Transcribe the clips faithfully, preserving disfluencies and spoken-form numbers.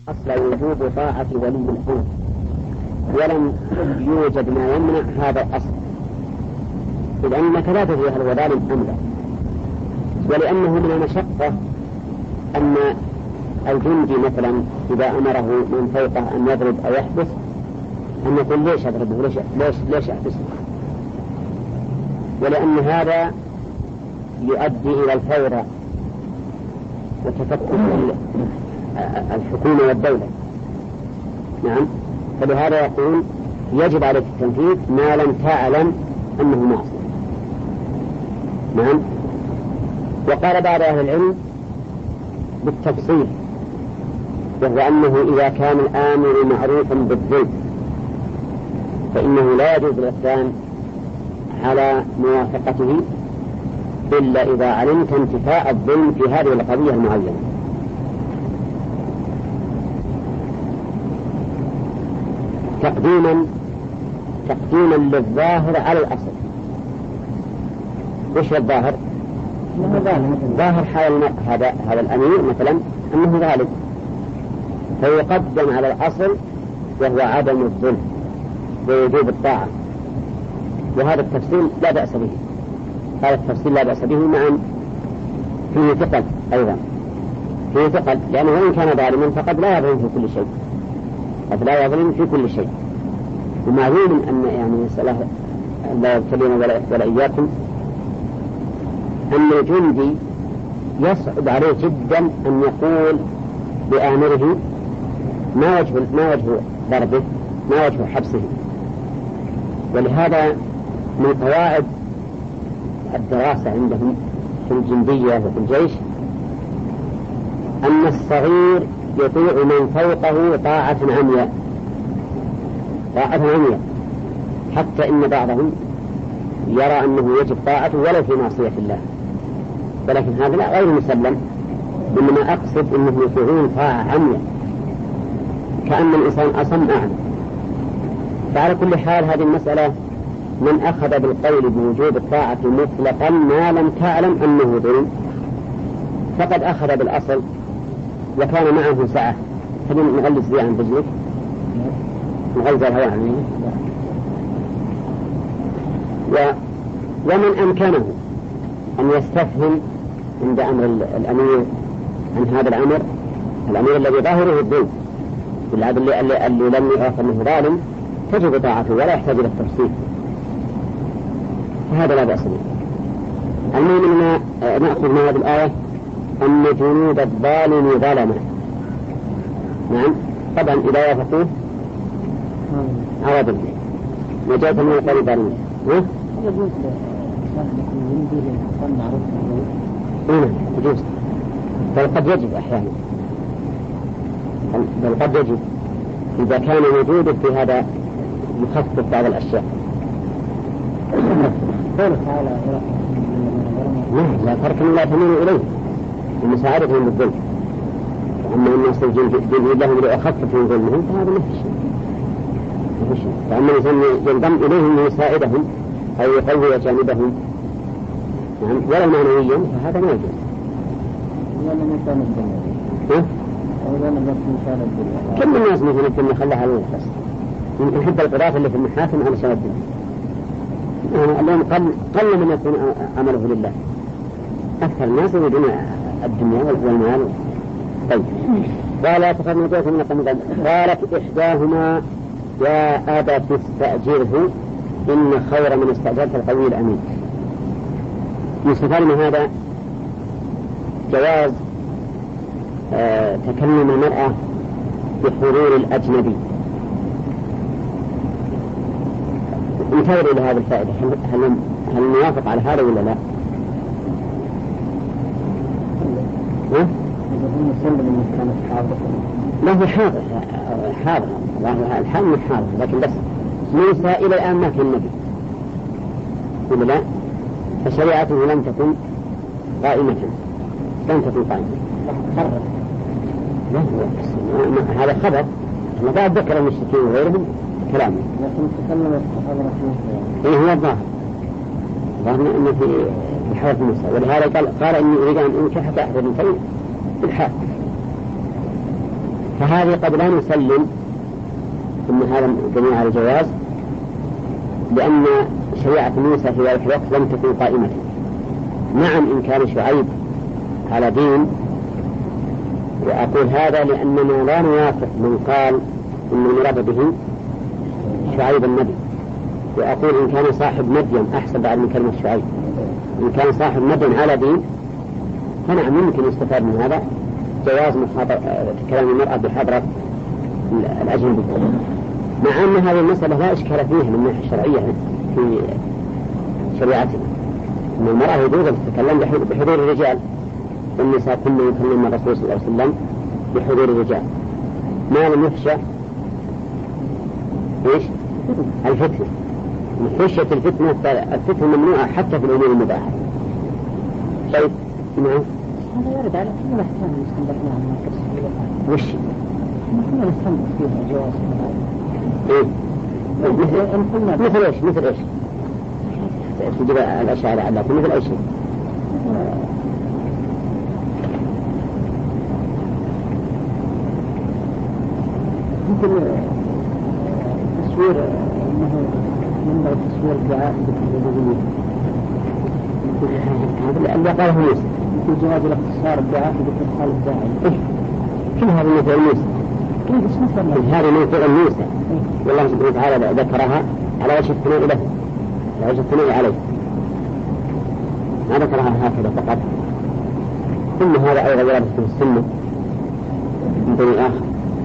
أصل وجوب طاعة ولي الأمر، ولم يوجد ما يمنع هذا الأصل، لأنك لا تدري هل هو ظالم أم لا، ولأنه من المشقة أن الجندي مثلا إذا أمره من فوقه أن يضرب أو يحبس أن يقول ليش أضربه ليش ليش ليش أحبسه، ولأن هذا يؤدي إلى الفوضى وتفكك الحكومة والدولة. نعم، فلهذا يقول يجب عليك التنفيذ ما لم تعلم أنه معصية. نعم. وقال بعض أهل العلم بالتفصيل، وهو أنه إذا كان الآمر معروفا بالظلم فإنه لا يجوز الإقدام على موافقته إلا إذا علمت انتفاء الظلم في هذه القضية المعينة. تقديما تقديما للظاهر على الأصل. وش الظاهر؟ ظاهر حال هذا هذا الأمير مثلا أنه ظالم، فيقدم على الأصل وهو عدم الظلم ووجوب الطاعة، وهذا التفصيل لا بأس به. هذا التفصيل لا بأس به، معا فيه ثقل أيضا، فيه ثقل، لأنه وإن كان ظالما فقد لا يظلم في كل شيء، قد لا يظلم في كل شيء. ومعلوم أن يعني مسألة لا يبتلين ولا, ولا إياكم أن الجندي يصعب عليه جدا أن يقول بآمره ما وجه ما وجه ضربه، ما وجه حبسه. ولهذا من قواعد الدراسة عندهم في الجندية وفي الجيش أن الصغير يطيع من فوقه طاعة عمياء، طاعة عمياء، حتى إن بعضهم يرى أنه يجب طاعته ولو في معصية الله، ولكن هذا لا غير مسلم. إنما أقصد أنهم يطيعون طاعة عمياء كأن الإنسان أصم أعمى. فعلى كل حال هذه المسألة من أخذ بالقول بوجوب الطاعة مطلقا ما لم تعلم أنه ظلم فقد أخذ بالأصل وكان معه سعة. خلينا نغلس ذي عن بجلك نغلز الهواء عنه. و... ومن أمكنه أن يستفهم عند أمر الأمير عن هذا الأمر، الأمير الذي ظاهره الظلم بالعدل اللي, اللي, اللي لم يعرف أنه ظالم تجب طاعته ولا يحتاج إلى التفصيل، فهذا لا بأس به. المهم أن نأخذ من هذه الآية أن جنود الظالم ظلما. نعم، طبعا إذا وافقوه عوض نجاة من القول الظالمين. ها؟ هنا يجوز، بل قد يجب أحيانا، بل قد يجب إذا كان وجوده في هذا يخفف بعض الأشياء. لا ترك لا تميل إليه ومساعدتهم بالظلم، أما الناس يجب لهم لأخفف من ظلمهم فهذا ما في شيء. فأما الإنسان ينضم إليهم ليساعدهم أو يقوي جانبهم نعم ولو معنويا فهذا ما يجوز. كم الناس مثل يمكن يخلها على الخاص يمكن حتى القراءة اللي في المحاكم على شوى الدنيا اليوم قل قل من يكون عمله لله. أكثر الناس يريدون الدنيا والمال. طيب قالت فقد نجوت من القمدان قالت إحداهما يا أبا تستأجره إن خير من استأجرت القوي الأمين. يستفاد من هذا جواز آه تكلم المرأة بحضور الأجنبي. انتظروا إلى هذه الفائدة، هل, هل نوافق على هذا ولا لا؟ ها؟ لا هو حاضر حاضر الحال مش حاضر، لكن بس موسى إلى الآن ما كان نبي ولا لا؟ فشريعته لم تكن قائمة، لم تكن قائمة. لا هو هذا خبر ما بعد ذكر المشركين وغيرهم كلامه، لكن تكلم الصحابة إيه هو الظاهر ظاهر إنه في بحوث موسى، ولهذا قال قال إني أريد أن أنكح أحد البنتين بالحق. فهذه قد لا نسلم أن هذا دليل على الجواز، لأن شريعة موسى في ذلك الوقت لم تكن قائمة. نعم إن كان شعيب على دين، وأقول هذا لأننا لا نوافق من قال إن المراد به شعيب النبي، وأقول إن كان صاحب مدين أحسن بعد من كلمة شعيب. إن كان صاحب مدين على دين فنعم يمكن يستفاد من هذا جواز كلام المرأة بحضرة الأجنبي، مع أن هذه المسألة لا إشكال فيها من الناحية الشرعية في شريعتنا، أن المرأة يجوز أن تتكلم بحضور الرجال، والنساء كلهم يكلمن الرسول صلى الله عليه وسلم بحضور الرجال، ما لم يخشى إيش؟ الفتنة. من خشية الفتنة الفتنة ممنوعة حتى في الأمور المباحة. طيب نعم. هذا يرد على كل الأحكام اللي استنبطناها من القصة. وش؟ نحن نستنبط فيها جواز إيه؟ مثل مثل إيش؟ مثل إيش؟ تجيب الأشياء على مثل أي شيء. مثل تصوير أنه ينبغي تصوير الدعاء بالتلفزيون. هذا اللي قاله موسى. مثل جواز الاختصار الدعاء بإدخال الداعي. كل هذا من فعل موسى. كل هذا من فعل موسى. والله سبحانه وتعالى ذكرها على وجه الثناء له، على وجه الثناء عليه. ما ذكرها هكذا فقط. ثم هذا أيضا ورد في السنة من دون آخر.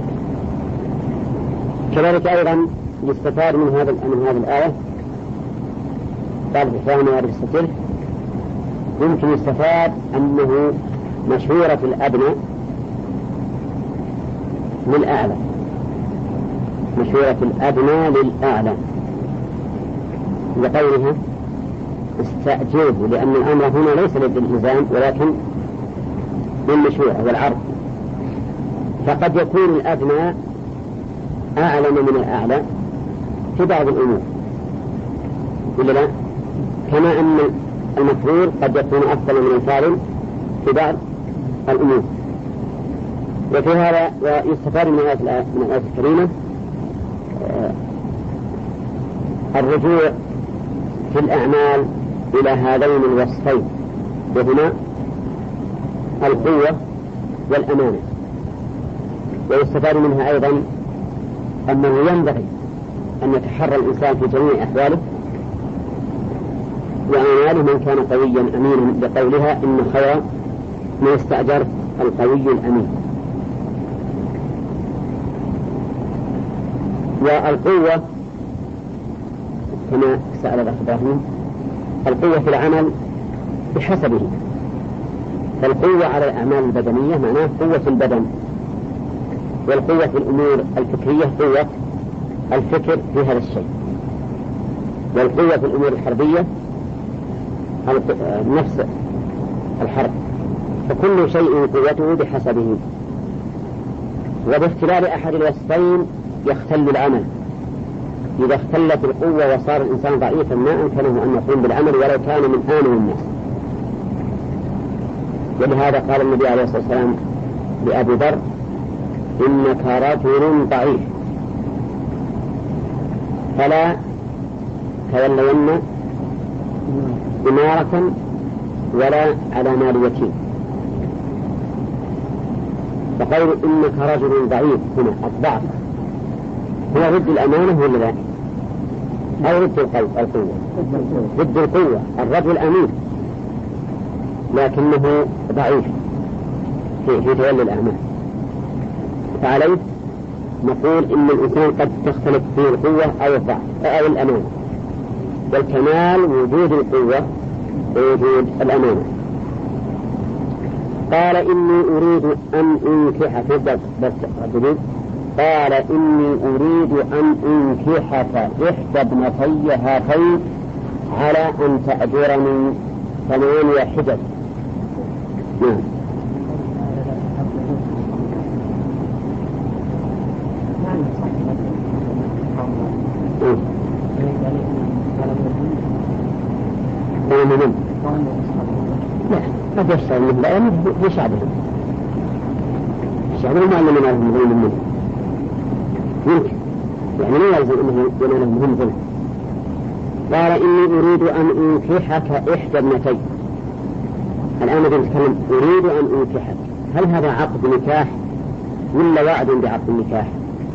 كذلك أيضا يستفاد من هذا من هذه الآية قال بإحسان وارد الستر، يمكن يستفاد أنه مشهورة الأدنى للأعلى، مشهورة الأدنى للأعلى لقولها استأجوب، لأن الأمر هنا ليس للإلزام ولكن للمشروع والعرض، فقد يكون الأدنى أعلم من الأعلى في بعض الأمور ولا لا؟ كما أن المفروض قد يكون أفضل من الفاضل في بعض الأمور. وفي هذا ويستفاد من الآية من الآية الكريمة الرجوع في الأعمال إلى هذين الوصفين، وهما القوة والأمانة. ويستفاد منها أيضا أنه ينبغي أن يتحرى الإنسان في جميع أحواله وأعماله من كان قويا أمينا، بقولها إن خير ما استأجر القوي الأمين. والقوة كما سأل الأخ إبراهيم، القوة في العمل بحسبه، فالقوة على الأعمال البدنية معناه قوة البدن، والقوة في الأمور الفكرية قوة الفكر في هذا الشيء، والقوة في الأمور الحربية نفس الحرب، فكل شيء قوته بحسبه. وباختلال أحد الوصفين يختل العمل. إذا اختلت القوة وصار الإنسان ضعيفا ما أمكنه أن يقوم بالعمل ولو كان من آن الناس. ولهذا قال النبي عليه الصلاة والسلام لأبي ذر إنك رجل ضعيف فلا تولين إمارة ولا على مال يتيم. فقول إنك رجل ضعيف هنا الضعف هو ضد الأمانة ولا لا؟ أو ضد القوة؟ ضد القوة. الرجل أمين لكنه ضعيف في, في تولي الأعمال، فعليه نقول إن الإنسان قد تختلف فيه القوة أو الضعف أو الأمانة، والكمال وجود القوة ووجود الأمانة. قال إني أريد أن أنكحك بس أردد قال إني أريد أن أنكحك إحدى ابنتي هاتين على أن تأجرني ثمانية حجج. نعم. لا قد يشتغل منه لأنه بشعبه يعني ما علم منهم ظلم منه يمكن يعني لا يلزم أنه ينالهم منهم ظلم. قال إني أريد أن أنكحك إحدى ابنتي. الآن نتكلم أريد أن أنكحك، هل هذا عقد نكاح ولا وعد بعقد النكاح؟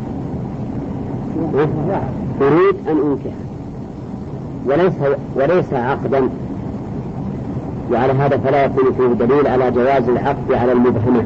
أريد أن أنكحك وليس وليس عقدا، وعلى هذا فلا يكون فيه دليل على جواز العقد على المبهمة،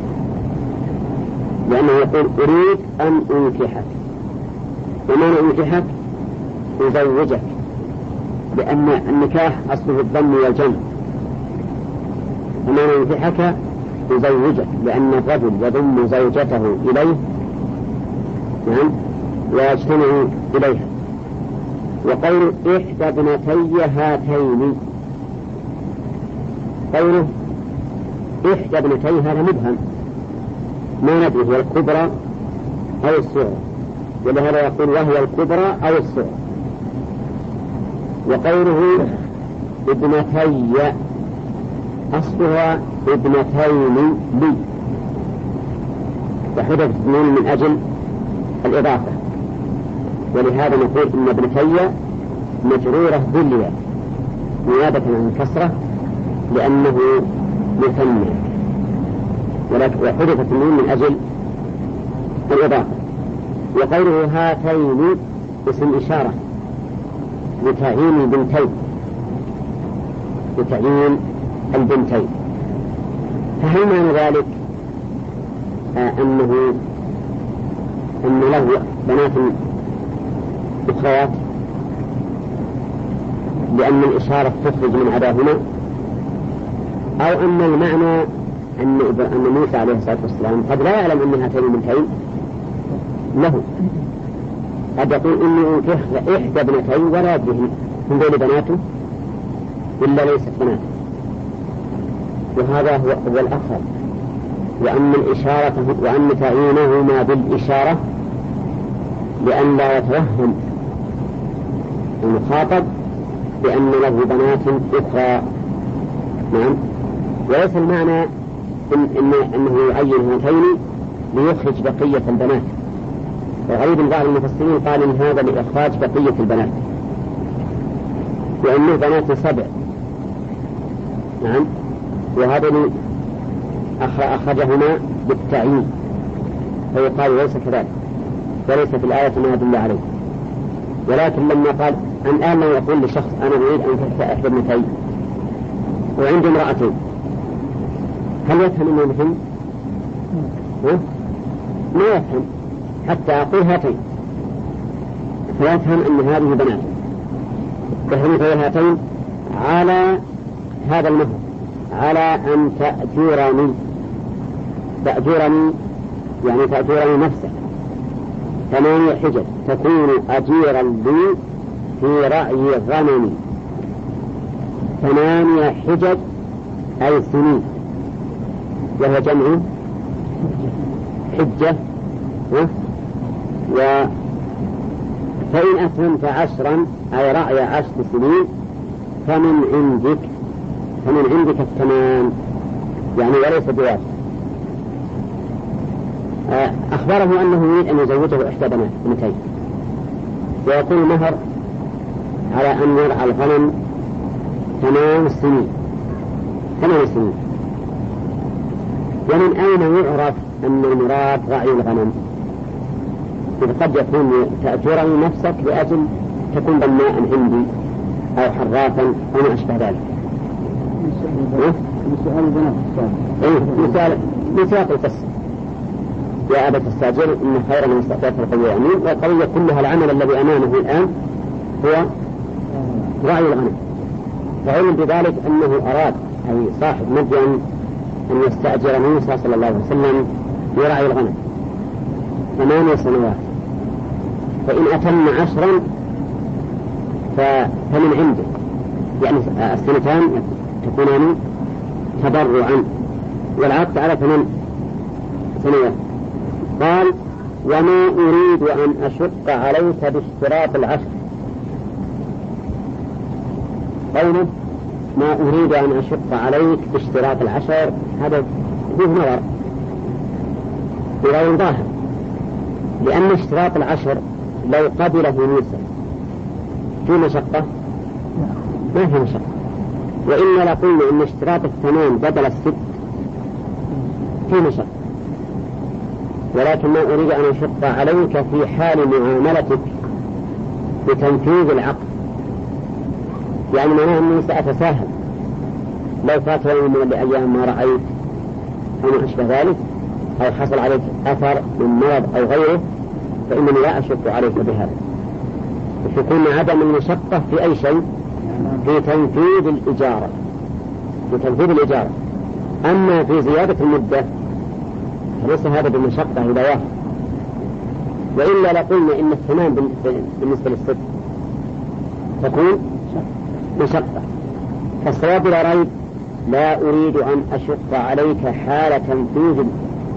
لأنه يقول أريد أن أنكحك، ومعنى أنكحك أزوجك، لأن النكاح أصله الضم والجمع، ومعنى أنكحك أزوجك لأن الرجل يضم زوجته إليه نعم ويجتمع إليها. وقول إحدى ابنتي هاتين، قوله إحدى ابنتي هذا مبهم ما ندري هي الكبرى أو الصغرى، ولهذا يقول وهي الكبرى أو الصغرى. وقوله ابنتي أصلها ابنتين لي، وحدث اثنين من أجل الإضافة، ولهذا نقول إن ابنتي مجرورة بالياء نيابة عن الكسرة لأنه مثنى، وحدث اثنين من أجل الإضافة. وقوله هاتين اسم إشارة لتعيين البنتين، لتعيين البنتين. فهل معنى ذلك آه أنه أن له بنات أخريات لأن الإشارة تخرج من عداهما، أو أن المعنى أن أن موسى عليه الصلاة والسلام قد لا يعلم أن هاتين البنتين له، قد يقول إني أنكحت إحدى ابنتين ولا يدري من دون بناته إلا ليست بناته، وهذا هو, هو الأخر. وأن الإشارة وأن تعيينهما بالإشارة لأن لا يتوهم المخاطب بأن له بنات أخرى. نعم. وليس المعنى إن إن أنه يعين هاتين ليخرج بقية البنات، وغريب بعض المفسرين قال إن هذا لإخراج بقية البنات، وأنه بنات سبع. نعم. وهذا أخرجهما بالتعيين، فيقال ليس كذلك، وليس في الآية ما يدل عليه. ولكن لما قال أن الآن يقول لشخص أنا أريد أن تفتح إحدى ابنتين وعندي امرأتين، هل يفهم أنه مهم؟ ما يفهم حتى أقول هاتين، فيفهم أن هذه بنات تحريف هاتين على هذا المهر، على أن تأجرني تأجرني يعني تأجرني نفسك ثمانية حجج تكون أجيرا لي في رعي غنمي، ثمانية حجج أي سنين، وهو جمع حجة. و فإن أتممت عشرا أي رعي عشر سنين فمن عندك فمن عندك التمام، يعني وليس بواجب. أخبره أنه يريد أن يزوجه إحدى بنتين، ويقول المهر على أن يرعى الغنم ثمان سنين ثمان سنين. ومن أين يعرف أن المراد رعي الغنم؟ إذ قد يكون تأجرني نفسك لأجل تكون بناء عندي أو حرافا أو ما أشبه ذلك. سؤال البنات إيه مثال مثال القصة يا أبا تستأجر إن خير من استأجرت القوية يعني، والقوية كلها العمل الذي أمامه الآن هو رعي الغنم. فعلم بذلك أنه أراد أي صاحب مدين أن يستأجر موسى صلى الله عليه وسلم يرعي الغنم ثمانية سنوات، فإن أتم عشرا فمن عنده، يعني السنتان تكونان تبرعا والعقد على ثمان سنوات. قال وما أريد أن أشق عليك باشتراط العشر. قوله ما أريد أن أشق عليك باشتراط العشر هذا فيه نظر، بغير ظاهر، لأن اشتراط العشر لو قبله موسى في مشقة ما في مشقة، وإلا لقلنا إن اشتراط الثمان بدل الست في مشقة، ولكن ما أريد أن أشق عليك في حال معاملتك بتنفيذ العقد، يعني معناه أني سأتساهل لو فات يوم من الأيام ما رأيت أو ما أشبه ذلك، أو حصل عليك أثر من مرض أو غيره، فإنني لا أشق عليك بهذا. يكون عدم المشقة في أي شيء في تنفيذ الإجارة في تنفيذ الإجارة أما في زيادة المدة فليس هذا بالمشقة إذا واحد، وإلا لقلنا إن الثمان بالنسبة للست تكون مشقة. فالصواب بلا ريب لا أريد أن أشق عليك حال تنفيذ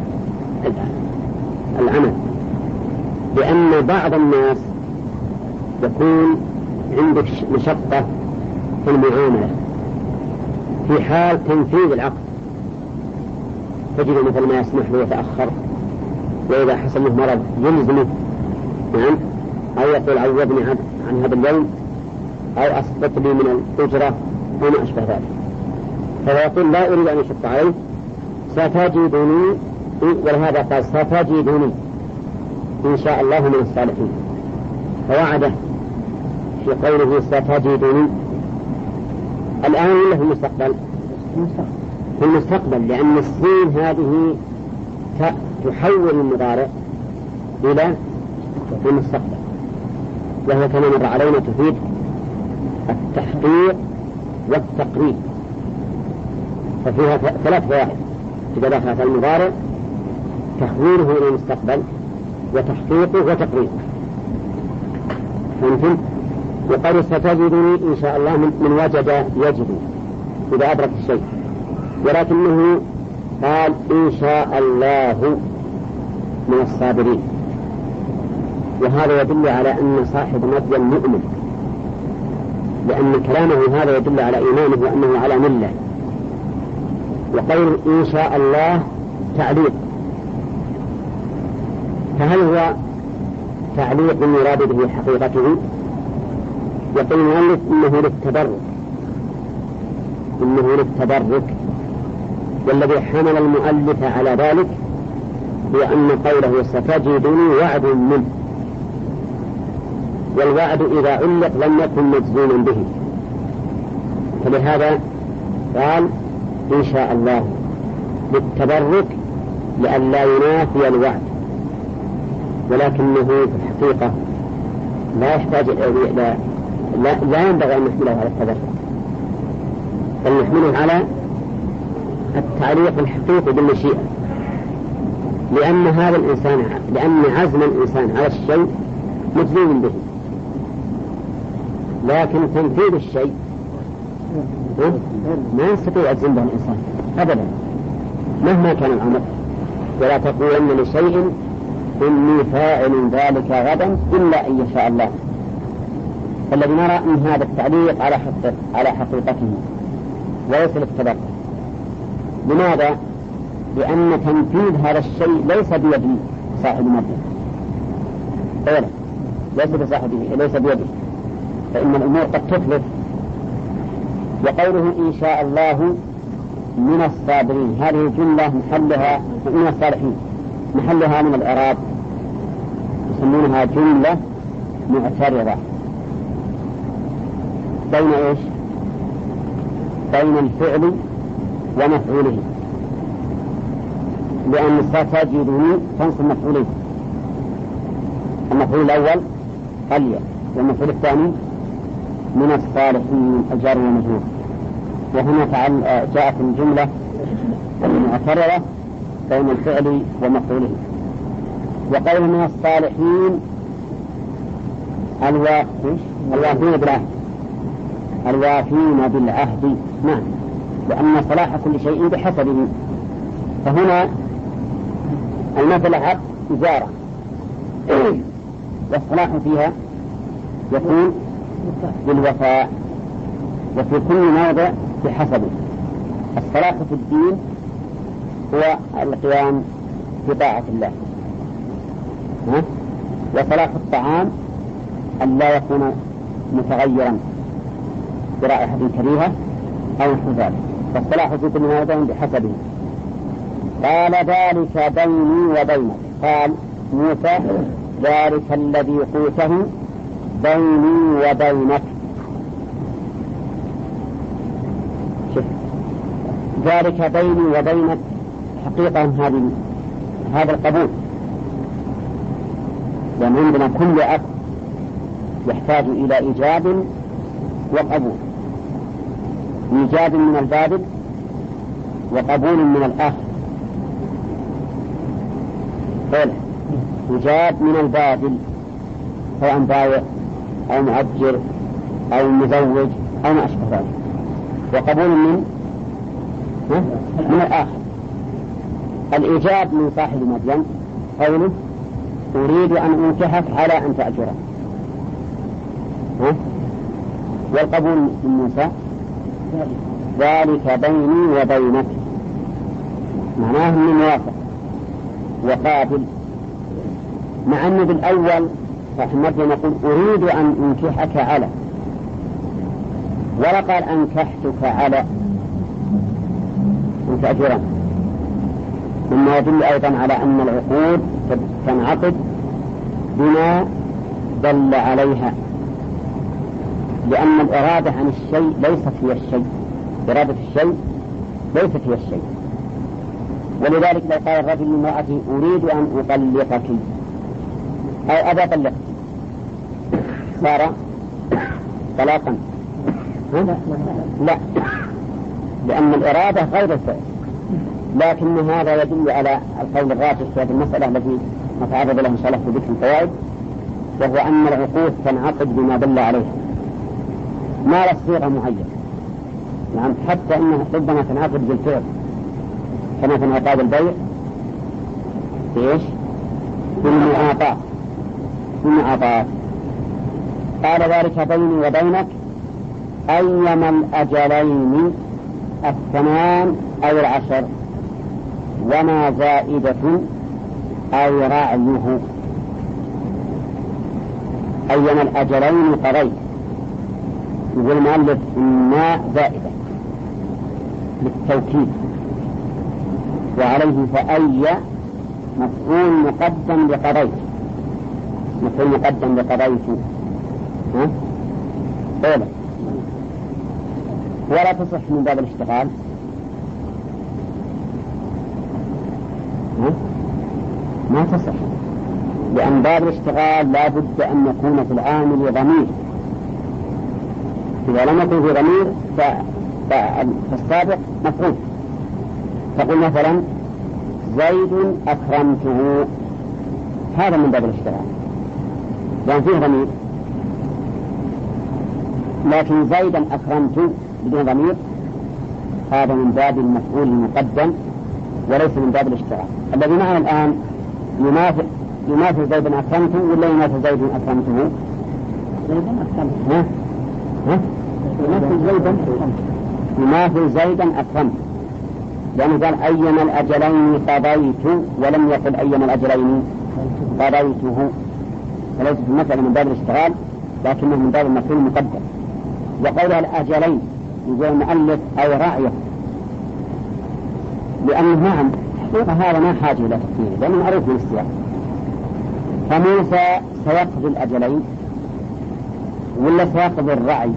العمل، لأن بعض الناس يكون عندك مشقة في المعاملة في حال تنفيذ العقد، تجد مثل ما يسمح له يتأخر، وإذا حصل له مرض يلزمه نعم، أو يقول عوضني عن, عن هذا اليوم، أو أسقط لي من الأجرة أو ما أشبه ذلك، فيقول لا أريد أن أشق عليه ستجدني، ولهذا قال ستجدني إن شاء الله من الصالحين، فوعده في قوله ستجدني الآن ولا في المستقبل؟ في المستقبل، لأن السين هذه تحول المضارع إلى المستقبل، وهو كما مر علينا تفيد التحقيق والتقريب، ففيها ثلاث فوائد إذا دخلت المضارع: تحويله إلى المستقبل وتحقيقه وتقريبه. فهمتم؟ وقال ستجدني إن شاء الله من وجد يجد إذا أدرك الشيء، ولكنه قال إن شاء الله من الصابرين، وهذا يدل على أن صاحب مدين مؤمن، لأن كلامه هذا يدل على إيمانه وأنه على ملة. وقول إن شاء الله تعليق، فهل هو تعليق يراد به حقيقته؟ يقول المؤلف إنه للتبرك إنه للتبرك والذي حمل المؤلف على ذلك هو أن قوله ستجدني وعد منه، والوعد إذا علق لم يكن مجزوما به، فلهذا قال إن شاء الله للتبرك لئلا ينافي الوعد، ولكنه في الحقيقة لا يحتاج إلى لا, لا ينبغي أن نحمله على التبرك، بل نحمله على التعليق الحقيقي بالمشيئة، لأن هذا الإنسان لأن عزم الإنسان على الشيء مجزوم به، لكن تنفيذ الشيء ما يستطيع يجزم به الإنسان أبدا مهما كان الأمر. ولا تقولن لشيء إني فاعل ذلك غدا إلا أن يشاء الله. فالذي نرى أن هذا التعليق على حقيقته على حقيقته وليس للتبرك. لماذا؟ لأن تنفيذ هذا الشيء ليس بيد صاحب المبنى، أولا ليس بصاحبه ليس بيده، فإن الأمور قد تخلف. وقوله إن شاء الله من الصابرين هذه جملة محلها من الصالحين محلها من الإعراب يسمونها جملة معترضة بين إيش؟ بين الفعل ومفعوله، لأن ستجدني تنصب مفعولين، المفعول الأول الياء والمفعول الثاني من الصالحين الجار والمجرور، وهنا جاءت الجملة معترضة بين الفعل ومفعوله. وقول من الصالحين الوافين بالعهد الوافين بالعهد نعم، لأن صلاح كل شيء بحسبه، فهنا المثل حق إجارة والصلاح فيها يكون بالوفاء، وفي كل موضع بحسبه. الصلاح في الدين هو القيام في طاعة الله. ها؟ وصلاح الطعام أن لا يكون متغيرا برائحة كريهة أو نحو ذلك، فالصلاح في كل ما يدعون بحسبه. قال ذلك بيني وبينك، قال موسى ذلك الذي قوته بيني وبينك. شوف ذلك بيني وبينك، حقيقة هذه هذا القبول، لأن عندنا كل عقد يحتاج إلى إيجاب وقبول، إيجاب من البادل وقبول من الآخر. قول إيجاب من البادل سواء بايع أو مؤجر أو مزوج أو ما أشبه ذلك، وقبول من من الآخر. الإيجاب من صاحب مدين قوله أريد أن أنكحك على أن تأجره، والقبول من موسى ذلك بيني وبينك، معناه من موافق وقابل، مع أنه بالأول صاحب مدين يقول أريد أن أنكحك على، ولا قال أنكحتك على أن تأجره، مما يدل أيضا على أن العقود تنعقد بما دل عليها، لأن الإرادة عن الشيء ليست هي الشيء، إرادة الشيء ليست هي الشيء. ولذلك لو قال الرجل لامرأته أريد أن أطلقك أو أبى أطلقك صار طلاقا؟ لا، لأن الإرادة غير الفعل. لكن هذا يدل على القول الراجح في هذه المسألة التي نتعرض لها إن شاء الله في ذكر الفوائد، وهو أن العقود تنعقد بما دل عليها، ما لا صيغة معينة. نعم، حتى أنها ربما تنعقد بالفعل، كما في انعقاد البيع إيش؟ بالمعاطاة بالمعاطاة. قال ذلك بيني وبينك أيما الأجلين الثمان أو العشر، وما زائدة أو رعيه. أيما الأجلين قضيت، يقول المؤلف ما زائدة للتوكيد، وعليه فأي مفعول مقدم لقضيت، مفعول مقدم لقضيت. ها؟ أولا ولا تصح من باب الاشتغال. ها؟ ما تصح، لأن باب الاشتغال لا بد أن يكون في العامل ضمير، إذا لم يكن في ضمير فالسابق مفعول. تقول مثلا زيد أكرمته، هذا من باب الاشتغال لأن فيه ضمير، لكن زيدا أكرمت بدون ضمير هذا من باب المفعول المقدم وليس من باب الاشتغال. الذي معنا الآن يماثل يماثل زيدا أكرمته ولا يماثل زيد أكرمته؟ زيدا أكرمته. ها؟ ها؟ يماثل زيدا يماثل زيدا أكرمته، لأنه قال أيما الأجلين قضيت ولم يقل أيما الأجلين قضيته، فليس في المسألة من باب الاشتغال لكنه من باب المفعول المقدم. وقولها الأجلين يقول المؤلف أو رأيه، لأنه نعم حقيقة هذا ما حاجة إلى تفسيره لأنه معروف من السياق. فموسى سيقضي الأجلين ولا سيقضي الرعي؟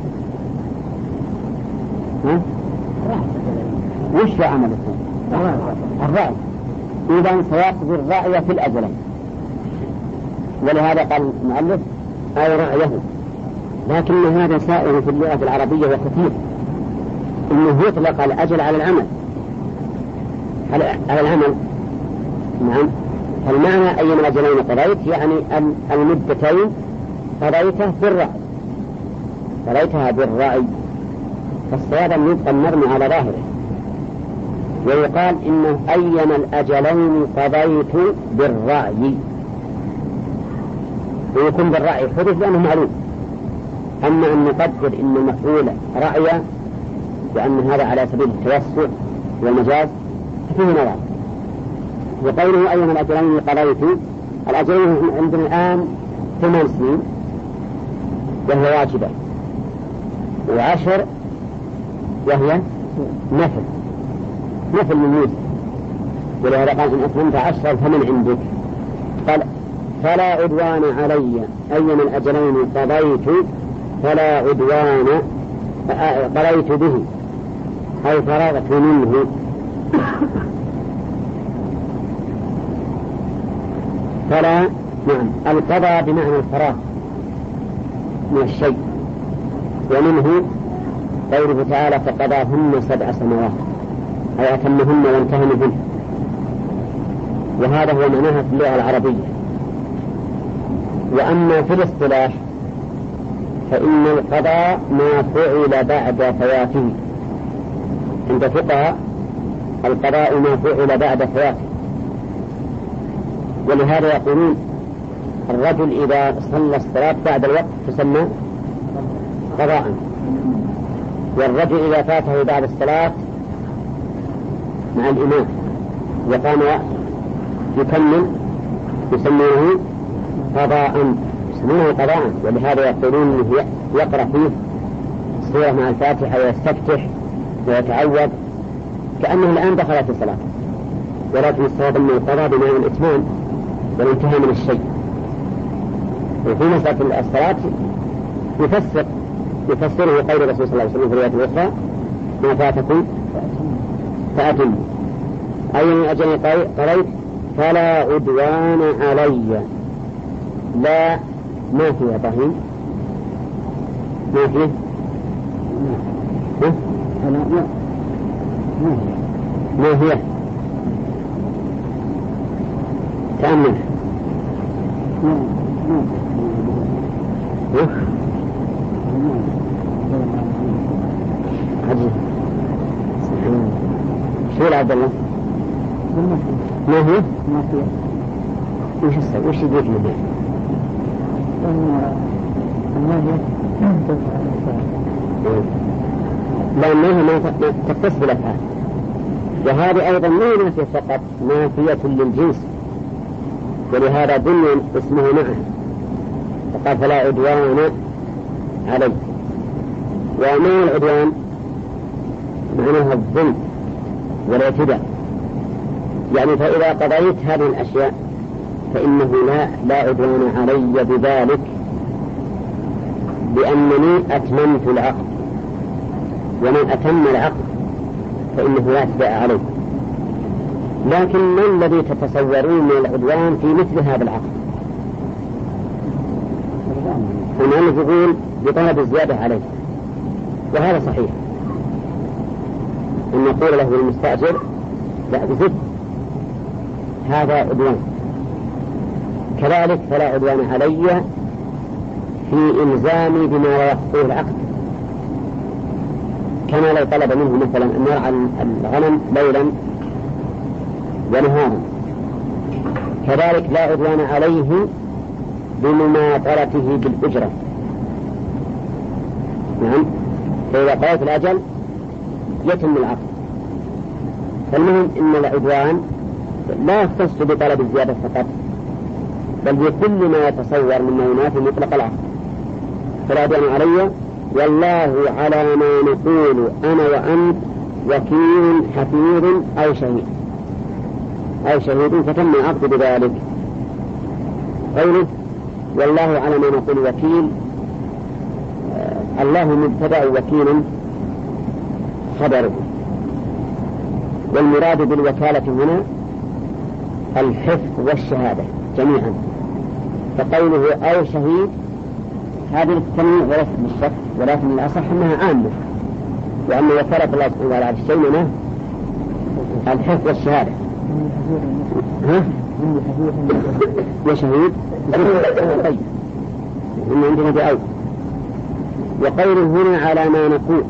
ها؟ وش عمله؟ الرعي. إذن سيقضي الرعي في الأجلين، ولهذا قال المؤلف أو رعيه. لكن هذا سائر في اللغة العربية وكثير، إنه يطلق الأجل على العمل على العمل. نعم، فالمعنى أيما الأجلين قضيت يعني المدتين قضيته بالرعي، قضيتها بالرعي، فالصواب أن يبقى المرمي على ظاهره، ويقال إنه أيما الأجلين قضيت بالرعي، ويكون بالرعي حدث لأنه معلوم. أما أن نقدر إن المفعول رعيا لأن هذا على سبيل التوسع والمجاز فيه نظر، وقوله أيما الأجلين قضيت، الأجلين عندنا الآن ثمان سنين وهي واجبة، وعشر وهي نفل نفل من يوسف، ولهذا قال إن أتممت عشرا فمن عندك. قال فلا عدوان علي أيما الأجلين قضيت، فلا عدوان قضيت به أي فرغت منه. فلا نعم القضاء بمعنى الفراغ من الشيء، ومنه قوله تعالى فقضاهن سبع سنوات أي أتمهن وانتهى منهن، وهذا هو معناها في اللغة العربية. وأما في الاصطلاح فإن القضاء ما فعل بعد فواته، عند فقهاء القضاء ما فعل بعد فواته، ولهذا يقولون الرجل إذا صلى الصلاة بعد الوقت تسمى قضاء، والرجل إذا فاته بعد الصلاة مع الإمام وقام يكمل يسمونه قضاء يسمونه قضاء. ولهذا يقولون يقرأ فيه سورة مع الفاتحة ويستفتح ويتعوذ كأنه الآن دخل في الصلاة، ولكن الصواب أن القضاء بمعنى الإتمام والانتهاء من الشيء. وفي مسألة الصلاة يفسر يفسره قول الرسول صلى الله عليه وسلم في الرواية الأخرى ما فاتكم فأتموا، أي من أجل قريت فلا عدوان علي. لا ما فيها طهين ما فيه ما هي تأمل عجيب شو يا عبد الله ما هي ما فيه وش السبب وش يديك منها لأنها ما تتصل بالأفعال، وهذه أيضا ما نافية فقط نافية للجنس، ولهذا بني اسمه معه فقال فلا عدوان عليه. وما العدوان معناها الظلم والاعتداء، يعني فإذا قضيت هذه الأشياء فإنه لا لا عدوان علي بذلك، لأنني أتممت العقد، ومن أتم العقد فإنه لا اعتداء عليه. لكن ما الذي تتصورون من العدوان في مثل هذا العقد؟ المؤلف يقول بطلب الزيادة عليه، وهذا صحيح أن نقول له المستأجر لا بزد، هذا عدوان. كذلك فلا عدوان علي في إلزامي بما لا يخطئه العقد، كما لو طلب منه مثلا أن يرعى الغنم ليلا ونهارا. كذلك لا عدوان عليه بمماطلته بالأجرة. نعم فإذا قضيت الأجل يتم العقد. فالمهم إن العدوان لا يختص بطلب الزيادة فقط، بل بكل ما يتصور مما ينافي مطلق العقد. فلا عدوان علي والله على ما نقول أنا وأنت وكيل حفيظ أو شهيد أو شهيد فتم العقد بذلك. قوله والله على ما نقول وكيل، آه الله مبتدأ وكيل خبره، والمراد بالوكالة هنا الحفظ والشهادة جميعا. فقوله أو شهيد هذه التنويع وليس بالشك، ولكن الأصح أنها عامة، وأن وكالة الله سبحانه وتعالى على الشيء منه الحفظ والشهادة. ها؟ وشهيد طيب إن عندنا بأو. وقوله هنا على ما نقول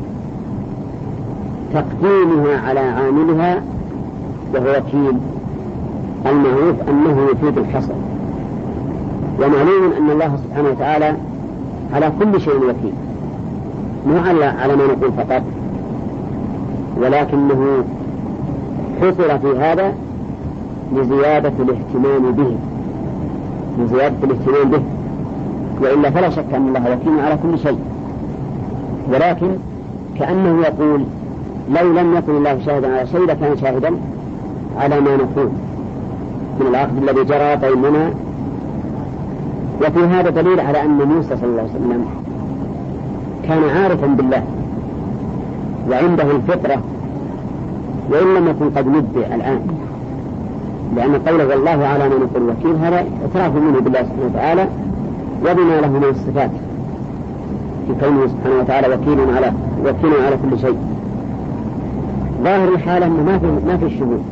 تقديمها على عاملها وهو وكيل، المعروف أنه يفيد الحصر، ومعلوم أن الله سبحانه وتعالى على كل شيء وكيل، مو على ما نقول فقط، ولكنه حصر في هذا لزيادة الاهتمام به لزيادة الاهتمام به وإلا فلا شك أن الله وكيل على كل شيء، ولكن كأنه يقول لو لم يكن الله شاهدا على شيء لكان شاهدا على ما نقول من العقد الذي جرى بيننا. وفي هذا دليل على أن موسى صلى الله عليه وسلم كان عارفا بالله وعنده الفطرة وإن لم يكن قد نبئ الآن، لأن قوله والله على ما نقول وكيل هذا اعتراف منه بالله سبحانه وتعالى وبما له من الصفات في كونه سبحانه وتعالى وكيل على وكيل على كل شيء. ظاهر الحالة أنه ما في ما في الشهود.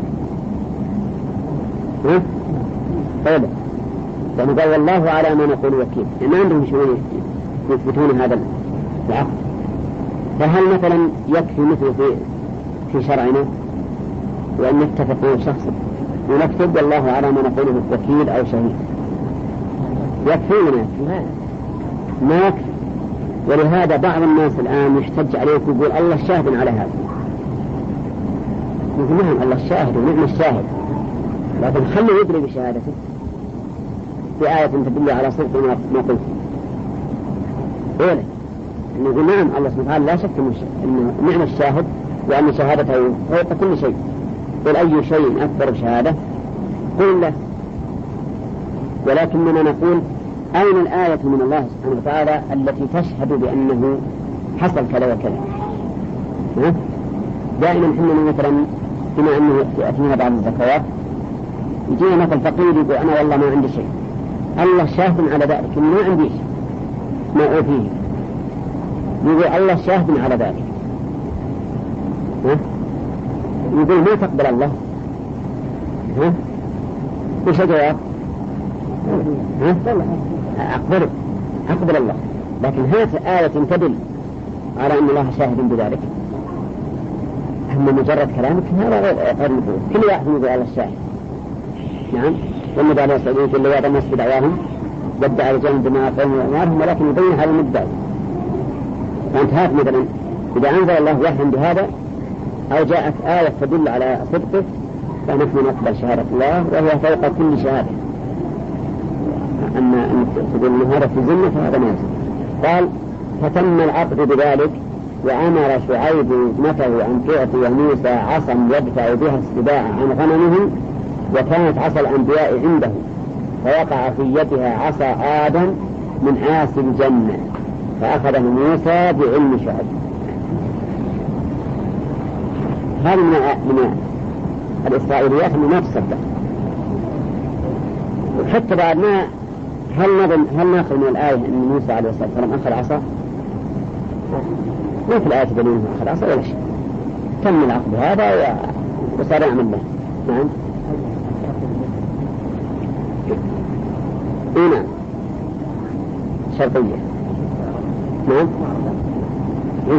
ها؟ طيب لأنه قال والله على ما نقول وكيل، يعني ما عندهم شهود يثبتون هذا العقد. فهل مثلا يكفي مثل في في شرعنا وأن نتفق مع شخص ونكتب والله على ما نقوله وكيل أو شهيد؟ يكفينا؟ ما يكفي. ولهذا بعض الناس الآن يحتج عليه ويقول الله شاهد على هذا. يقول نعم الله الشاهد ونعم الشاهد، لكن خلوا يدري بشهادته في آية تدل على صدق ما قلت. إيه نقول نعم الله سبحانه وتعالى لا شك أن نعم الشاهد وأن شهادته فوق كل شيء. قل أي شيء أكبر شهادة؟ قل له. ولكننا نقول أين الآية من الله سبحانه وتعالى التي تشهد بأنه حصل كذا وكذا؟ دائما حنا مثلا بما أنه يأتينا بعض الزكوات يجينا مثل فقير يقول أنا والله ما عندي شيء، الله شاهد على ذلك إنه ما عندي شيء ما أوفيه، يقول الله شاهد على ذلك. ها؟ يقول ما تقبل الله. ها؟ وش الجواب؟ ها؟ أقبل أقبل الله، لكن هات آية تدل على أن الله شاهد بذلك. أما مجرد كلامك هذا غير مقبول. كل واحد يقول الله الشاهد. نعم. والنبي عليه الصلاة والسلام يقول لبعض الناس بدعواهم بدع الجنة بما قوموا وأموالهم ولكن يبين هذا المدعي. فأنت هات مثلا إذا أنزل الله وحيا بهذا أو جاءت آية تدل على صدقه فنحن نقبل شهادة الله وهي فوق كل شهادة. أما أن تقول أن هذا في الزمة فهذا ما يصير. قال فتم العقد بذلك وأمر شعيب ابنته أن تعطي موسى عصا يدفع بها السباع عن غنمه، وكانت عصا الأنبياء عنده فوقع في يدها عصا آدم من عاصي الجنة فأخذه موسى بعلم شعيب. هذا من من الإسرائيليات اللي ما تصدق. حتى بعد ما هل نظن هل ناخذ من الآية أن موسى عليه الصلاة والسلام أخذ عصا؟ ما في الآية دليل أنه أخذ عصا ولا شيء. تم العقد هذا وصار يعمل له. نعم. إيه نعم. شرطية. نعم. إيه.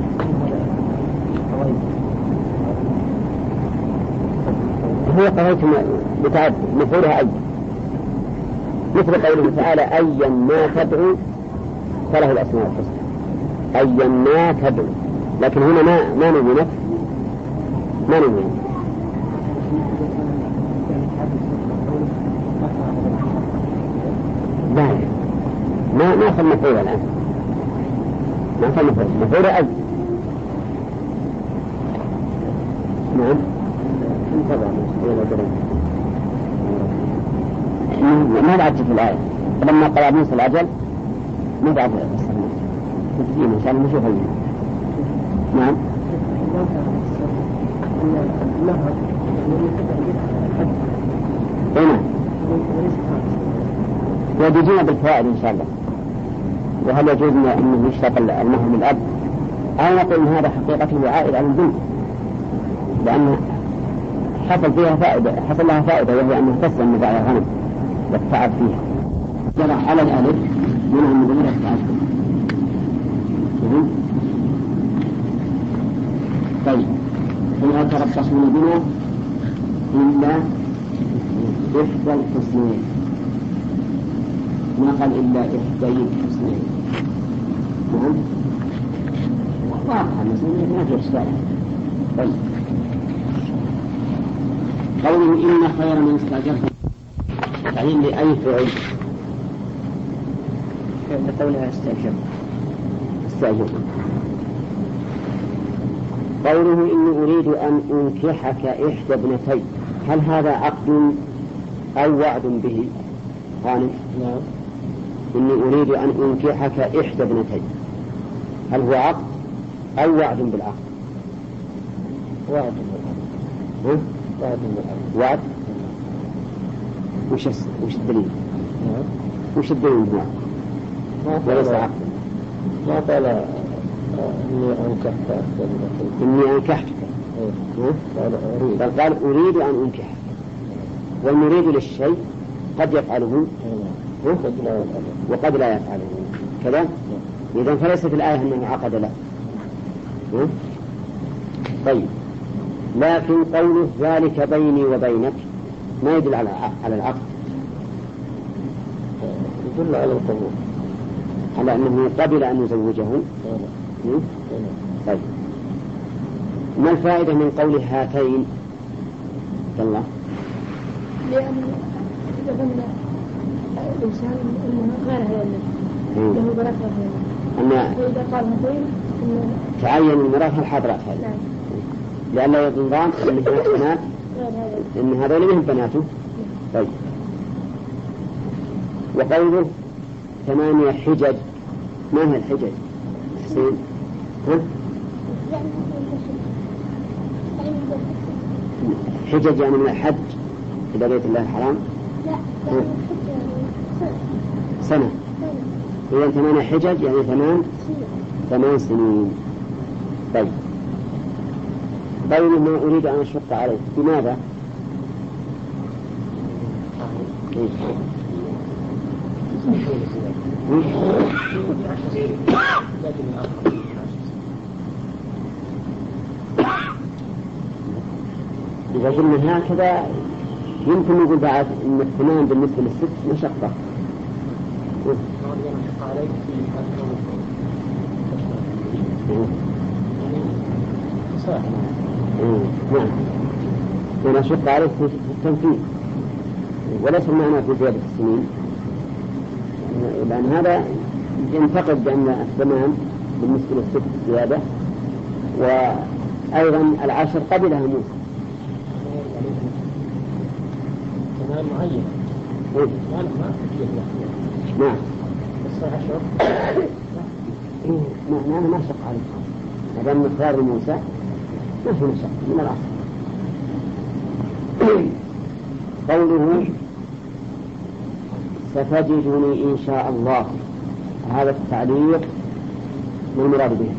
هو قضيت بتعب مفعولها أي مثل قوله تعالى أيا ما تدعو فله الأسماء الحسنى. أيا ما تدعو، لكن هنا ما ما نبي نفس ما نبي لا ما ما أخذ مفعول الآن ما أخذ مفعول مفعول أي. نعم. ما بعد في الآية لما قال موسى الأجل ما بعد تسليم إن شاء الله نشوف اليوم. نعم. هنا وبيجينا بالفوائد إن شاء الله. وهل يجوز أنه يشترط المهر للأب أو نقول إن هذا حقيقته عائد على البنت لأن حصل فيها فائدة حصل لها فائدة وهي أن تسلم من بعض الغنم والتعب فيها. جرى على الألف منها من غير التعب. طيب فلا تربصون بنا إلا إحدى الحسنين. ما قال إلا إحدى الحسنين. نعم. واضح مثلا ما في إشكال. طيب قوله إن خير من استأجرت تعين لأي فعل لقولها استأجر استأجر. قوله إني أريد أن أنكحك إحدى ابنتي، هل هذا عقد أو وعد به؟ غانم. نعم. إني أريد أن أنكحك إحدى ابنتي، هل هو عقد أو وعد بالعقد؟ وعد بالعقد. وعد بالعقد. وعد. وش وش الدليل؟ نعم. وش الدليل هنا؟ وليس عقد. ما قال إني أنكحك إني أنكحتك. بل قال أريد أن أنكحك، والمريد للشيء قد يفعله وقد لا يفعله كذا. إذن فليست الآية أنه عقد له. طيب، لكن قوله ذلك بيني وبينك ما يدل على على العقد، يدل على القبول، على أنه قبل أن يزوجه. طيب، ما الفائدة من قول هاتين؟ الله، لأن إذا ظن الإنسان أنه غير هذا له بنات أن فإذا قال هاتين تعين المرأة الحاضرات هذه، لأن لا يظن أن هناك بنات إن هذول منهم بناته. طيب، وقوله ثمانية حجج، ما هي الحجج؟ حسين، ها؟ حجج يعني من الحج إلى بيت الله الحرام. لا، سنة. إذا ثمانية حجج يعني ثمان ثمان سنين. طيب، قوله ما أريد أن أشق عليك، بماذا؟ إذا قلنا هكذا يمكن نقول بعد أن الثمان بالنسبة للست مشقة. نعم، ونشق عليك في التنفيذ، وليس المعنى في زيادة السنين، لأن هذا ينتقد بأن الثمان بالنسبة للست زيادة، وأيضا العشر قبلها موسى. ثمان معين. نعم. بس عشر. نعم، أنا ما شق عليك، هذا مقدار موسى ما في مشق من العصر. قوله ستجدني إن شاء الله، هذا التعليق ما المراد به؟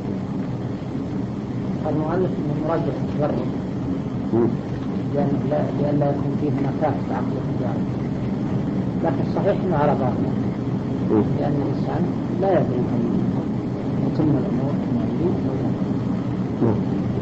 المؤلف من مراد التبرع، لأن لا لأن لا يكون فيه مكافأة عقل التجارة، لكن الصحيح أنه على ظاهره، لأن الإنسان لا يدري أن يتم الأمور كما يريد أو لا.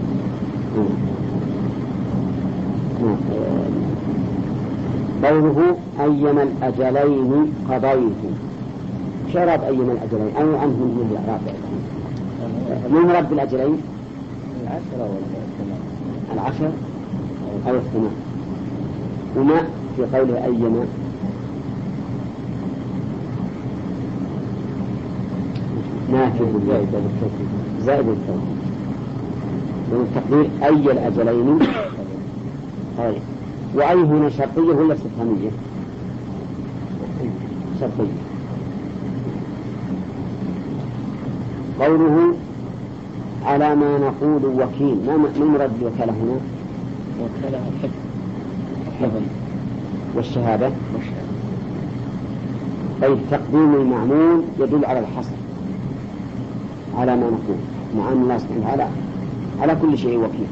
قوله أيما الأجلين قضيت، شرط أيما الأجلين أو عنه من الإعراب، من مراد بالأجلين؟ العشرة والثمان، العشر أو الثمان. وما في قوله أيما نافذ زائدة بالتوكيد، زائد التوكيد، والتقدير أي الأجلين. طيب، وأي هنا شرطية ولا استفهامية؟ شرطية. قوله على ما نقول وكيل، ما مراد بالوكالة هنا؟ وكالة الحفظ. الحفظ والشهادة. طيب، تقديم المعمول يدل على الحصر، على ما نقول، مع أن الله سبحانه وتعالى على كل شيء وكيل.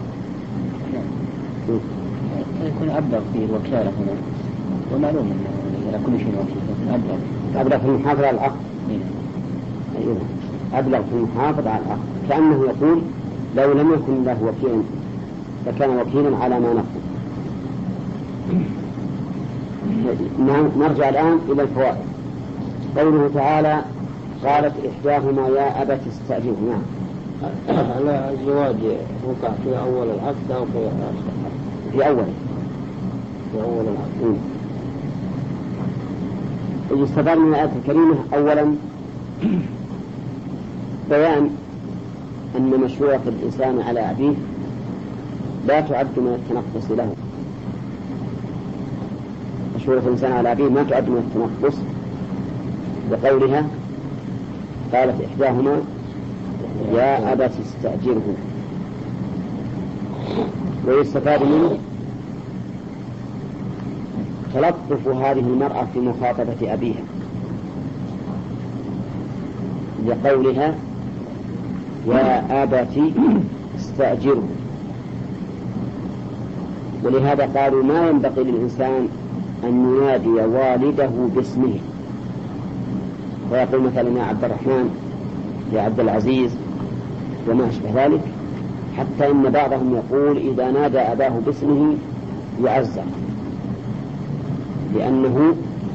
يكون أبلغ في الوكالة هنا، ومعلوم أنه على كل شيء وكيل، لكن أبلغ أبلغ في المحافظة على العقد. أيوه، أبلغ في المحافظة على العقد، كأنه يقول لو لم يكن له وكيل فكان وكيلا على ما نقول. نرجع الآن إلى الفوائد. قوله تعالى قالت إحداهما يا أبت استأجره. نعم، على الزواج وقع في أول العقد أو في آخر؟ في أول. وأول العقد. يستفاد من الآية الكريمة أولا بيان أن مشروع الإنسان على أبيه لا تعد من التنقص له. مشروع الإنسان على أبيه ما تعد من التنقص، بقولها قالت إحداهما يا أبت استأجره. ويستفاد منه تلطف هذه المرأة في مخاطبة أبيها لقولها يا أبت استأجره. ولهذا قالوا ما ينبغي للإنسان أن ينادي والده باسمه، ويقول مثلا يا عبد الرحمن يا عبد العزيز وما أشبه ذلك، حتى إن بعضهم يقول إذا نادى أباه باسمه يعزر، لأنه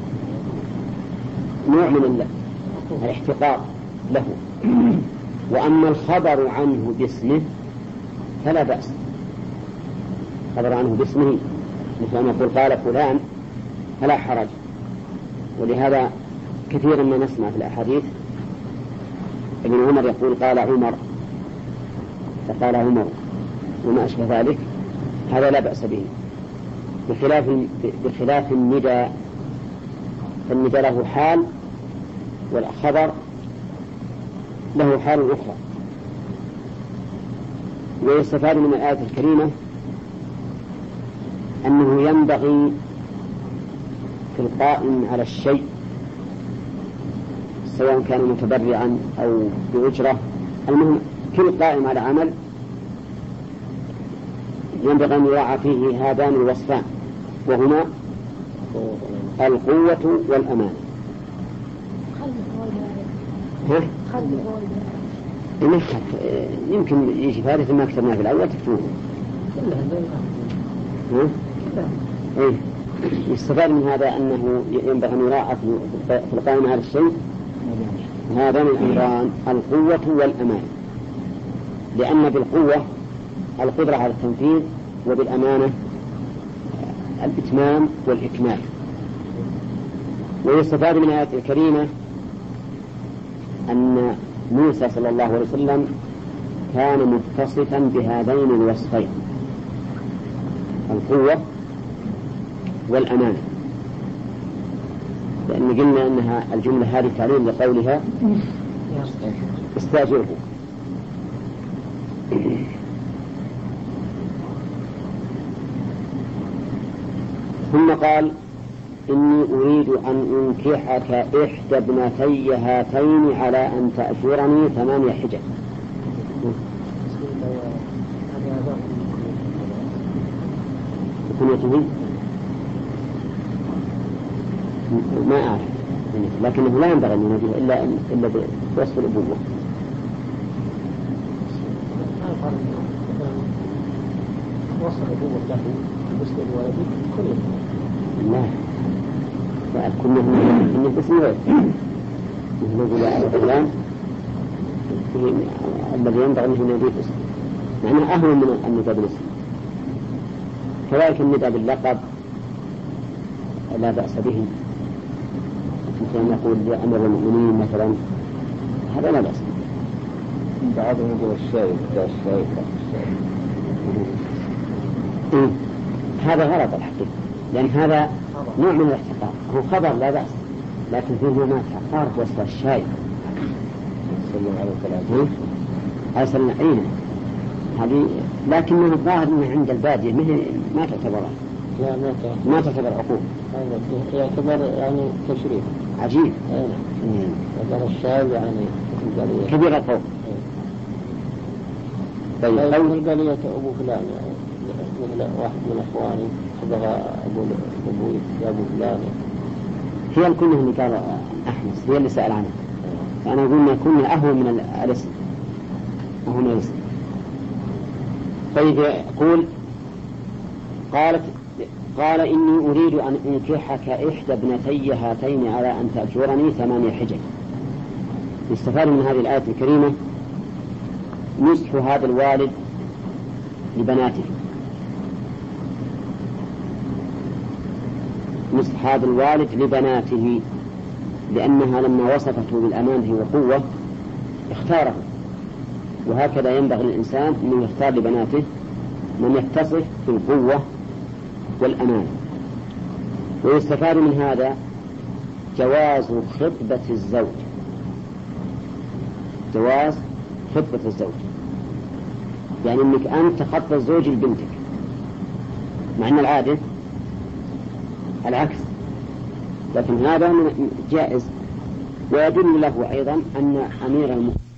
نوع من الاحتقار له. وأما الخبر عنه باسمه فلا بأس، خبر عنه باسمه مثل أن يقول قال فلان فلا حرج. ولهذا كثيرا ما نسمع في الأحاديث ابن عمر يقول قال عمر فقال عمر وما أشبه ذلك، هذا لا بأس به، بخلاف بخلاف النداء، فالنداء له حال والخبر له حال أخرى. ويستفاد من الآية الكريمة أنه ينبغي في القائم على الشيء سواء كان متبرعا أو بأجرة، المهم كل قائم على عمل ينبغي أن يراعى فيه هذان الوصفان، وهما القوة والأمان. ها؟ يمكن يجي فارث ما كتبناه في الأول تكتبونه. ها؟ إيه؟ يستفاد من هذا أنه ينبغي أن يراعى في القائم على الشيء هذان الأمران القوة والأمان، لأن بالقوة القدرة على التنفيذ، وبالأمانة الإتمام والإكمال. ويستفاد من الآية الكريمة أن موسى صلى الله عليه وسلم كان متصفا بهذين الوصفين القوة والأمانة، لأن قلنا أنها الجملة هذه تعليل لقولها استأجره. ثم قال إني أريد أن أنكحك إحدى ابنتي هاتين على أن تأجرني ثمانية حجج. كنيته ما أعرف، لكنه لا ينبغي أن يناديه إلا إلا بوصف الأبوة. وصف الأبوة له بالنسبة لولده كنيته. لا لا كله من باسم غير مثل يقول فلان الذي ينبغي أن يناديه باسم، معناه أهون من النداء بالاسم. كذلك النداء باللقب لا بأس به، مثل أن يقول أمر المؤمنين مثلا، هذا لا بأس به. بعضهم يقول الشايب الشايب إيه؟ هذا غلط الحقيقة، لأن هذا نوع من الاحتقار، هو خبر لا بأس، لكن فيه نوع من الاحتقار وسط الشايب. سلم على الثلاثين أرسلنا عينه هذه، لكنه الظاهر أنه عند البادية ما تعتبر لا ما تعتبر ما تعتبر عقوق، يعتبر يعني تشريف عجيب. هذا الشايب يعني كبير القوم. طيب لو القلية أبو فلان يعني مثل واحد من أخواني بغى أبو أبوي يا أبو فلان، هي الكنية اللي قال أحمس، هي اللي سأل عنها، فأنا أقول إن الكنية أهون من الاسم، أهون من الاسم. طيب يقول قالت قال إني أريد أن أنكحك إحدى ابنتي هاتين على أن تأجرني ثمانية حجج. يستفاد من هذه الآية الكريمة نصح هذا الوالد لبناته، استصحاب الوالد لبناته، لأنها لما وصفته بالأمانة والقوة اختاره، وهكذا ينبغي للإنسان أن يختار لبناته من يتصف بالقوة والأمانة. ويستفاد من هذا جواز خطبة الزوج، جواز خطبة الزوج، يعني أنك أنت تخطب الزوج لبنتك، مع أن العادة العكس، لكن هذا جائز. ويدل له أيضا أن أمير المؤمنين